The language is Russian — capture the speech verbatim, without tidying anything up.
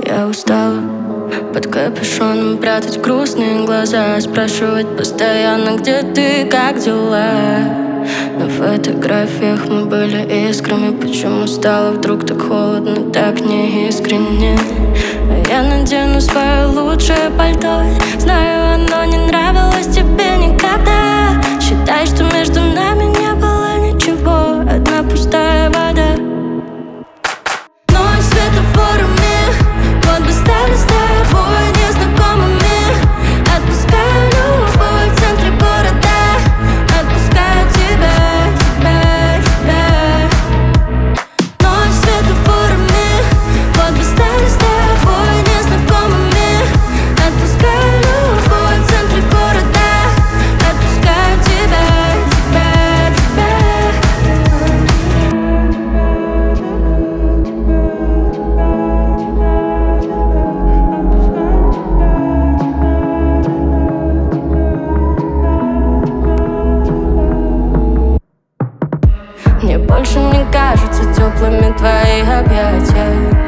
Я устала под капюшоном прятать грустные глаза, спрашивать постоянно, где ты, как дела. На фотографиях мы были искрами. Почему стало вдруг так холодно, так неискренне? А я надену свое лучшее пальто. Знаю, оно не нравилось тебе никогда. Считай, что между нами не было ничего, одна пустая вода. Ночь светофорами, вот бы стали с тобой незнакомыми. Отпускаю любовь в центре города. Отпускаю тебя, тебя, тебя. Ночь светофорами, вот бы стали с тобой незнакомыми. Отпускаю любовь в центре города. Отпускаю тебя, тебя, тебя. Мне больше не кажутся теплыми твои объятия.